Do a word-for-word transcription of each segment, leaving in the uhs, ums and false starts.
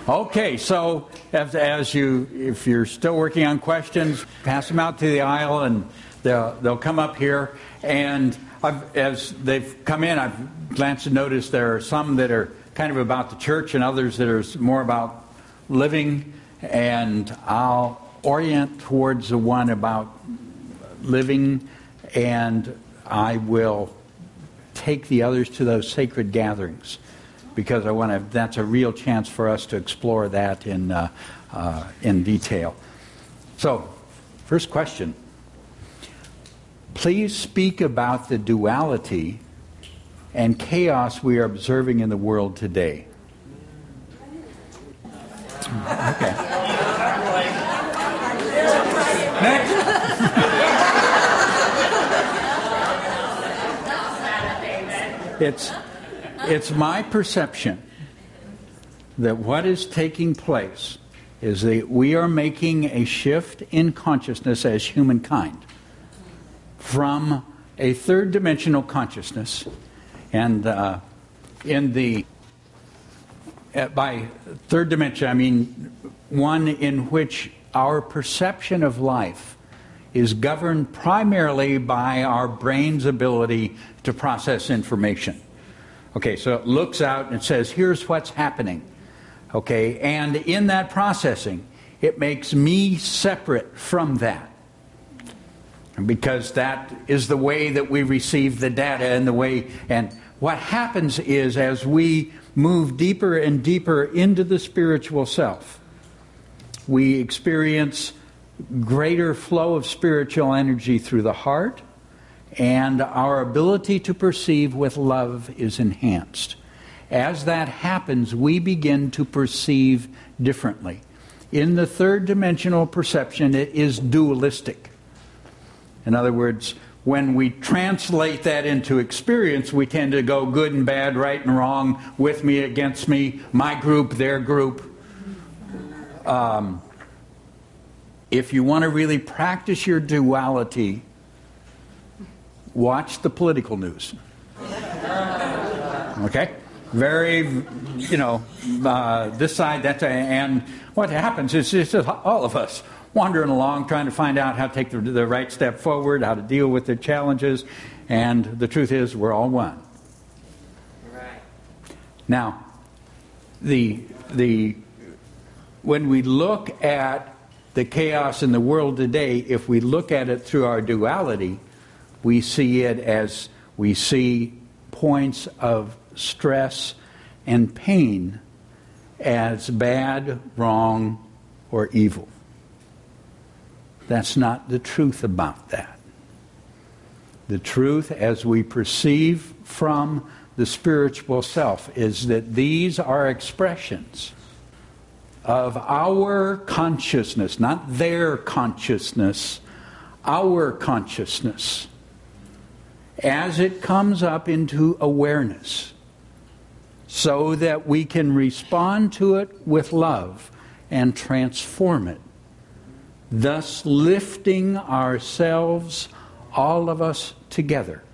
Okay, so as, as you, if you're still working on questions, pass them out to the aisle, and they'll they'll come up here. And I've, as they've come in, I've glanced and noticed there are some that are kind of about the church, and others that are more about living. And I'll orient towards the one about living, and I will take the others to those sacred gatherings, because I want to. That's a real chance for us to explore that in uh, uh, in detail. So, first question. Please speak about the duality and chaos we are observing in the world today. Okay. Next. It's. It's my perception that what is taking place is that we are making a shift in consciousness as humankind from a third dimensional consciousness, and uh, in the uh, by third dimension I mean one in which our perception of life is governed primarily by our brain's ability to process information. Okay, so it looks out and says, here's what's happening. Okay, and in that processing, it makes me separate from that. Because that is the way that we receive the data and the way, and what happens is as we move deeper and deeper into the spiritual self, we experience greater flow of spiritual energy through the heart, and our ability to perceive with love is enhanced. As that happens, we begin to perceive differently. In the third dimensional perception, it is dualistic. In other words, when we translate that into experience, we tend to go good and bad, right and wrong, with me, against me, my group, their group. Um, if you want to really practice your duality, watch the political news. Okay? Very, you know, uh, this side, that side. And what happens is it's just all of us wandering along trying to find out how to take the, the right step forward, how to deal with the challenges. And the truth is, we're all one. Right. Now, the the when we look at the chaos in the world today, if we look at it through our duality, we see it as we see points of stress and pain as bad, wrong, or evil. That's not the truth about that. The truth, as we perceive from the spiritual self, is that these are expressions of our consciousness, not their consciousness, our consciousness, as it comes up into awareness, so that we can respond to it with love and transform it, thus lifting ourselves, all of us together,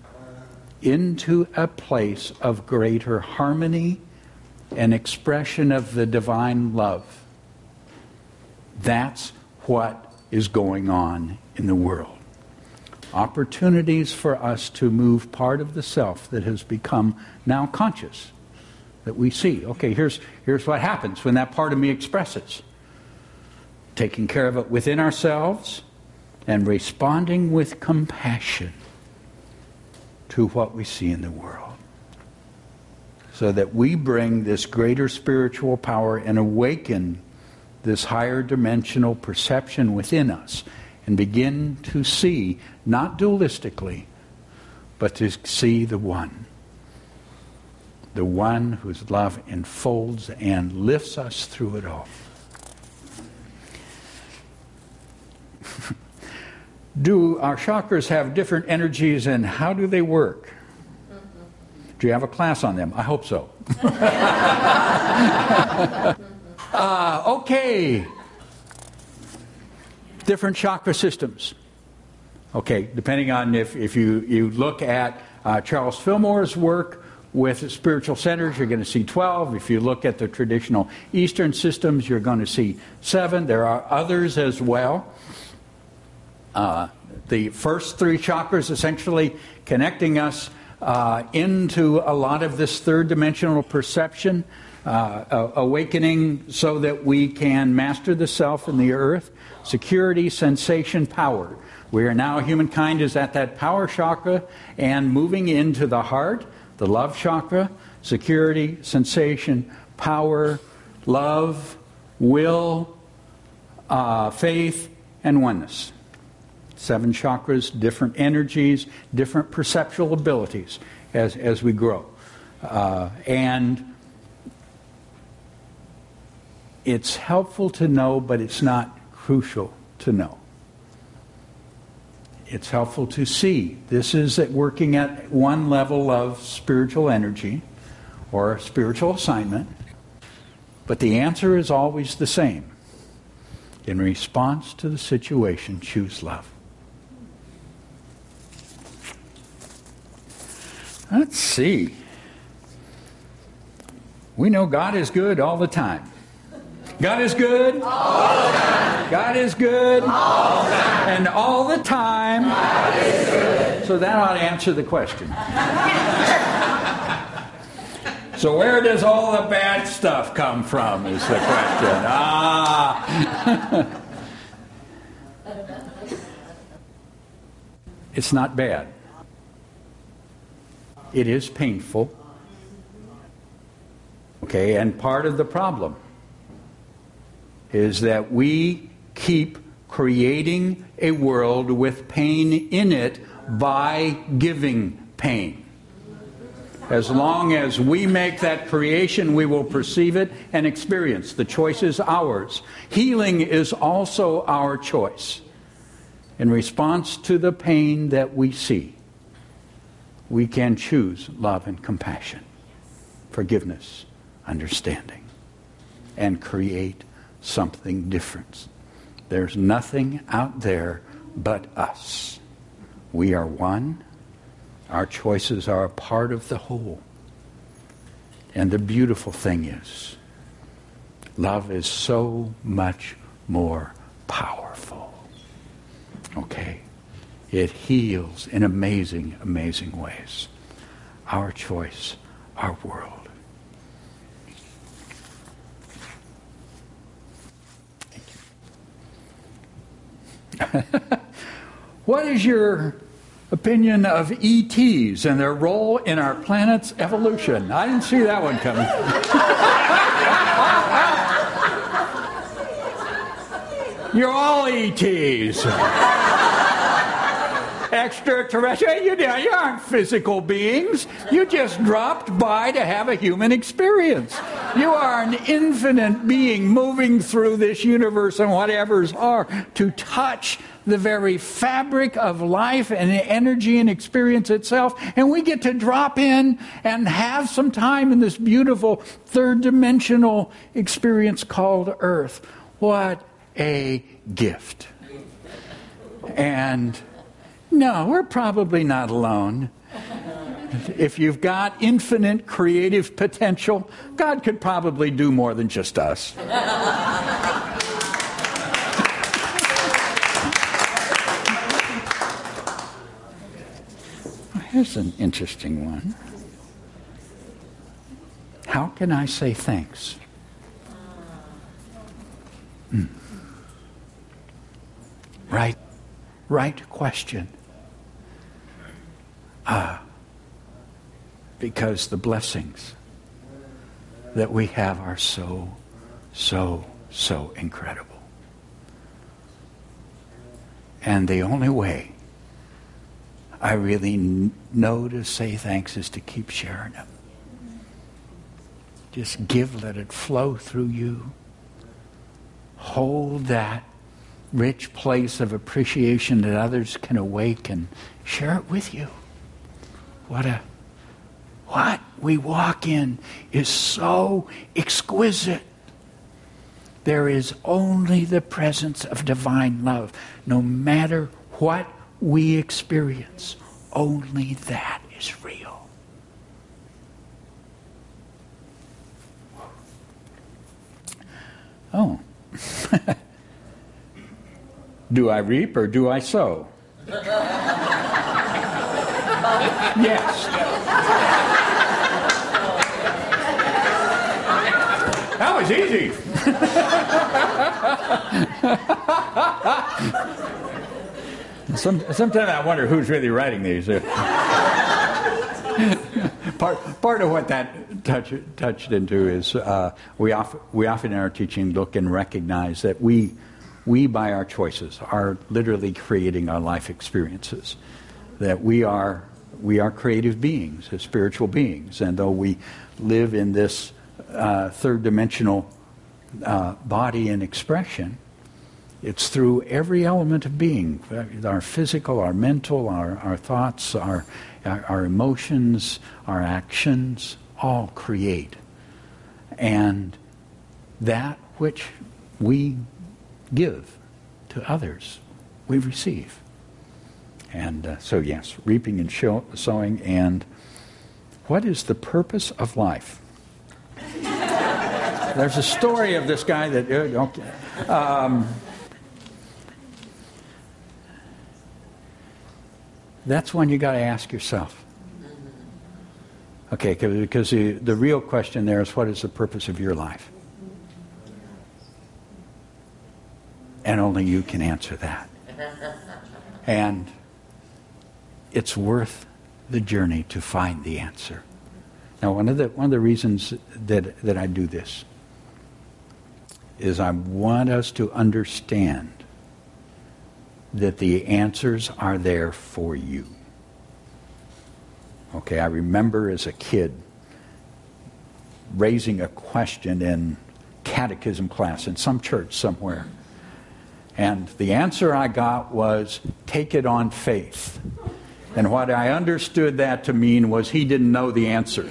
into a place of greater harmony and expression of the divine love. That's what is going on in the world. Opportunities for us to move part of the self that has become now conscious, that we see, okay, here's here's what happens when that part of me expresses. Taking care of it within ourselves and responding with compassion to what we see in the world, so that we bring this greater spiritual power and awaken this higher dimensional perception within us, and begin to see, not dualistically, but to see the one. The one whose love enfolds and lifts us through it all. Do our chakras have different energies, and how do they work? Do you have a class on them? I hope so. uh, okay. Different chakra systems. Okay, depending on if, if you, you look at uh, Charles Fillmore's work, with spiritual centers, you're going to see twelve. If you look at the traditional Eastern systems, you're going to see seven. There are others as well. Uh, the first three chakras essentially connecting us uh, into a lot of this third dimensional perception, uh, awakening so that we can master the self and the earth. Security, sensation, power. We are now, humankind is at that power chakra and moving into the heart, the love chakra, security, sensation, power, love, will, uh, faith, and oneness. Seven chakras, different energies, different perceptual abilities as, as we grow. Uh, and it's helpful to know, but it's not crucial to know. It's helpful to see. This is at working at one level of spiritual energy or spiritual assignment. But the answer is always the same. In response to the situation, choose love. Let's see. We know God is good all the time. God is good all the time. God is good all the time. And all the time. God is good. So that ought to answer the question. So where does all the bad stuff come from is the question. Ah. It's not bad. It is painful. Okay, and part of the problem is that we keep creating a world with pain in it by giving pain. As long as we make that creation, we will perceive it and experience. The choice is ours. Healing is also our choice. In response to the pain that we see, we can choose love and compassion, forgiveness, understanding, and create something different. There's nothing out there but us. We are one. Our choices are a part of the whole. And the beautiful thing is, love is so much more powerful. Okay? It heals in amazing, amazing ways. Our choice, our world. What is your opinion of E Ts and their role in our planet's evolution? I didn't see that one coming. You're all E Ts. Extraterrestrial. You, you aren't physical beings. You just dropped by to have a human experience. You are an infinite being moving through this universe and whatevers are to touch the very fabric of life and energy and experience itself. And we get to drop in and have some time in this beautiful third dimensional experience called Earth. What a gift. And no, we're probably not alone. If you've got infinite creative potential, God could probably do more than just us. Here's an interesting one. How can I say thanks? Hmm. Right, right question. Ah, because the blessings that we have are so, so, so incredible. And the only way I really n- know to say thanks is to keep sharing them. Just give, let it flow through you. Hold that rich place of appreciation that others can awaken. Share it with you. What a, what we walk in is so exquisite. There is only the presence of divine love. No matter what we experience, only that is real. Oh. Do I reap or do I sow? Yes. That was easy. Some, sometimes I wonder who's really writing these. part, part of what that touch, touched into is uh, we, often, we often in our teaching look and recognize that we, we by our choices are literally creating our life experiences. That we are, we are creative beings, spiritual beings, and though we live in this uh, third-dimensional uh, body and expression, it's through every element of being, our physical, our mental, our, our thoughts, our, our, our emotions, our actions, all create. And that which we give to others, we receive. And uh, so, yes, reaping and show, sowing. And what is the purpose of life? There's a story of this guy that... Uh, okay, um, That's one you got to ask yourself. Okay, because the, the real question there is, what is the purpose of your life? And only you can answer that. And it's worth the journey to find the answer. Now, one of the one of the reasons that that I do this is I want us to understand that the answers are there for you. Okay, I remember as a kid raising a question in catechism class in some church somewhere. And the answer I got was, take it on faith. And what I understood that to mean was he didn't know the answer.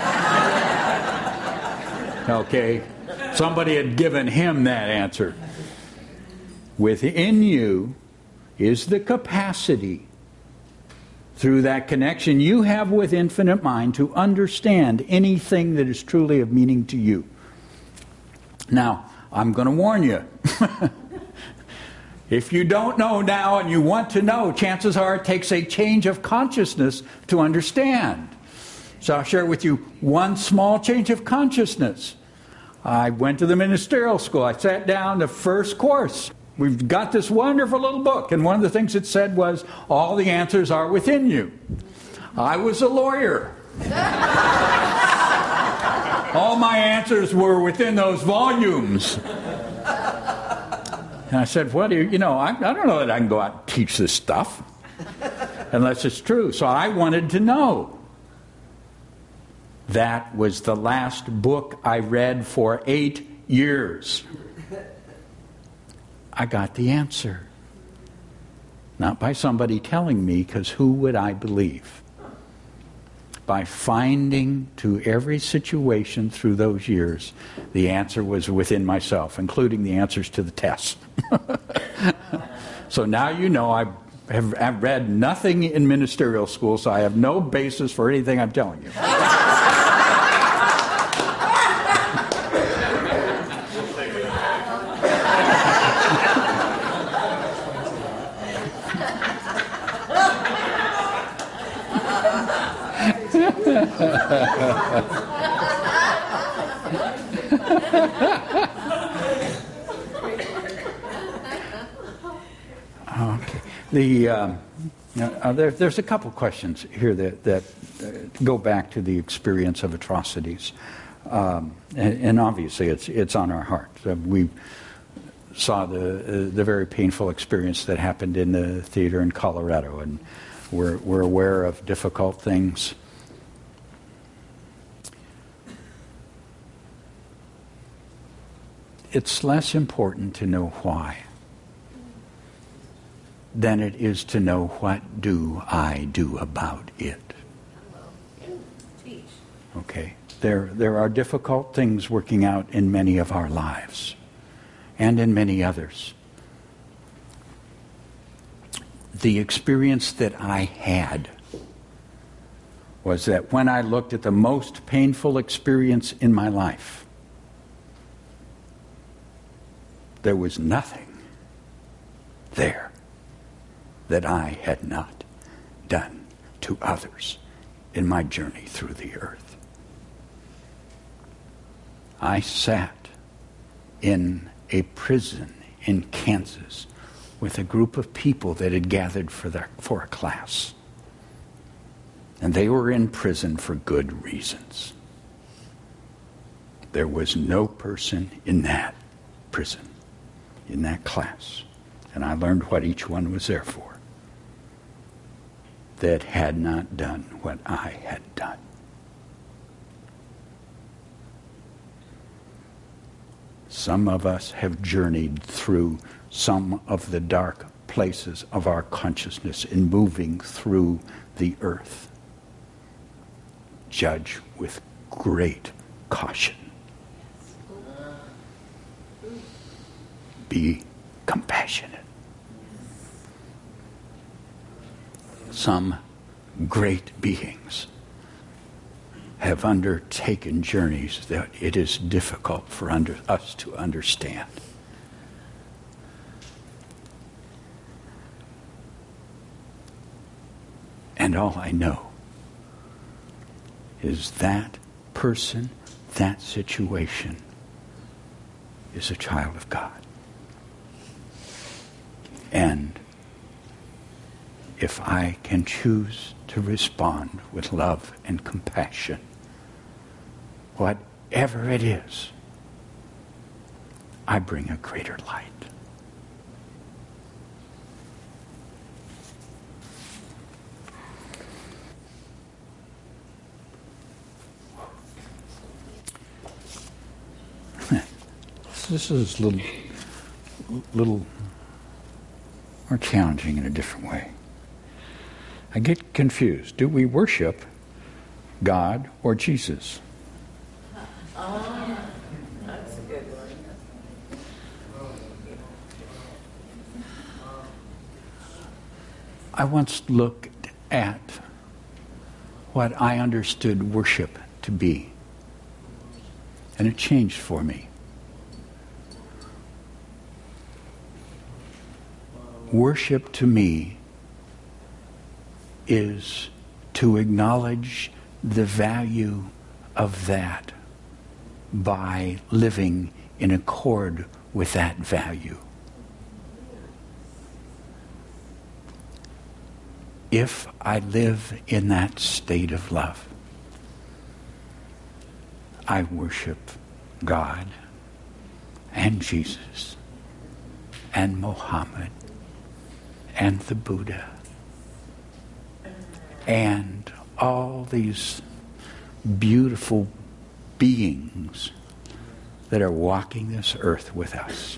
Okay? Somebody had given him that answer. Within you is the capacity, through that connection you have with infinite mind, to understand anything that is truly of meaning to you. Now, I'm going to warn you. If you don't know now and you want to know, chances are it takes a change of consciousness to understand. So I'll share with you one small change of consciousness. I went to the ministerial school. I sat down the first course. We've got this wonderful little book, and one of the things it said was, all the answers are within you. I was a lawyer. All my answers were within those volumes. And I said, what do you, you know, I, I don't know that I can go out and teach this stuff unless it's true. So I wanted to know. That was the last book I read for eight years. I got the answer. Not by somebody telling me, because who would I believe? By finding to every situation through those years, the answer was within myself, including the answers to the tests. So now you know I have I've read nothing in ministerial school, so I have no basis for anything I'm telling you. Okay. The um, uh, there, there's a couple questions here that that uh, go back to the experience of atrocities, um, and, and obviously it's it's on our heart. Uh, we saw the uh, the very painful experience that happened in the theater in Colorado, and we're we're aware of difficult things. It's less important to know why than it is to know what do I do about it. Okay. There, there are difficult things working out in many of our lives and in many others. The experience that I had was that when I looked at the most painful experience in my life, There was nothing there that I had not done to others in my journey through the earth. I sat in a prison in Kansas with a group of people that had gathered for their, for a class. And they were in prison for good reasons. There was no person in that prison, in that class, and I learned what each one was there for, that had not done what I had done. Some of us have journeyed through some of the dark places of our consciousness in moving through the earth. Judge with great caution. Be compassionate. Some great beings have undertaken journeys that it is difficult for under, us to understand. And all I know is that person, that situation, is a child of God. And if I can choose to respond with love and compassion, whatever it is, I bring a greater light. This is a little, little more challenging in a different way. I get confused. Do we worship God or Jesus? Oh, that's a good one. I once looked at what I understood worship to be, and it changed for me. Worship to me is to acknowledge the value of that by living in accord with that value. If I live in that state of love, I worship God and Jesus and Muhammad and the Buddha and all these beautiful beings that are walking this earth with us.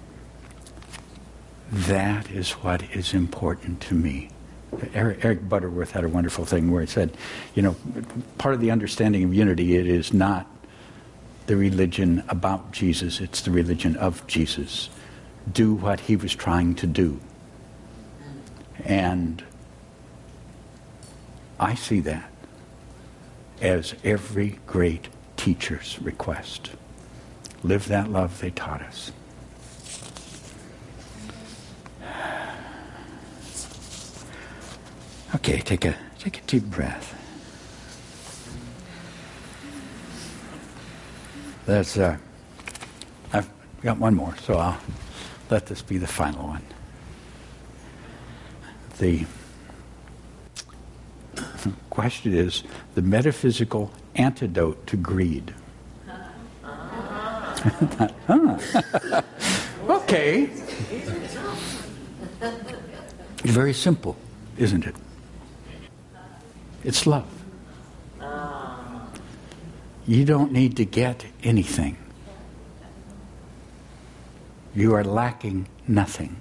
That is what is important to me. Eric, Eric Butterworth had a wonderful thing where he said, you know, part of the understanding of unity, it is not the religion about Jesus, it's the religion of Jesus. Do what he was trying to do. And I see that as every great teacher's request. Live that love they taught us. Okay, take a take a deep breath. That's uh, I've got one more, so I'll let this be the final one. The question is the metaphysical antidote to greed. Huh. Okay. It's very simple, isn't it? It's love. You don't need to get anything. You are lacking nothing.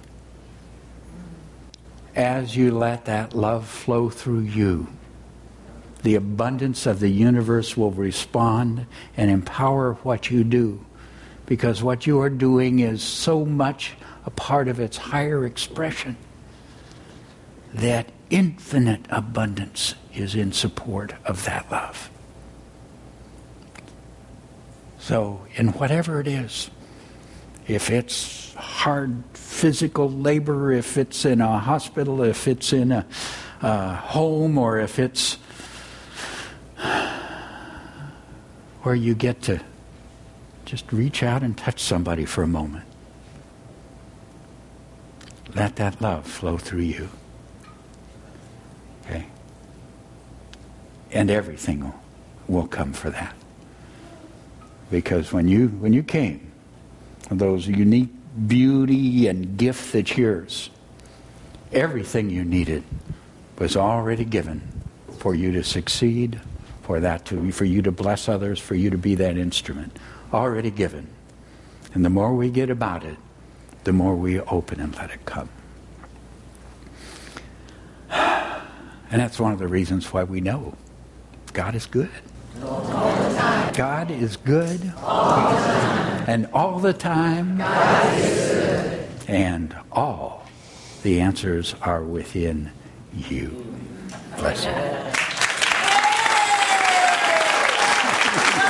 As you let that love flow through you, the abundance of the universe will respond and empower what you do, because what you are doing is so much a part of its higher expression that infinite abundance is in support of that love. So, in whatever it is, If it's hard physical labor, if it's in a hospital, if it's in a, a home, or if it's where you get to just reach out and touch somebody for a moment. Let that love flow through you. Okay? And everything will, will come for that. Because when you when you came, those unique beauty and gift that's yours, everything you needed was already given for you to succeed, for that to for you to bless others, for you to be that instrument. Already given. And the more we get about it, the more we open and let it come. And that's one of the reasons why we know God is good. All the time. God is good. All the time. And all the time. God is good. And all the answers are within you. Bless you.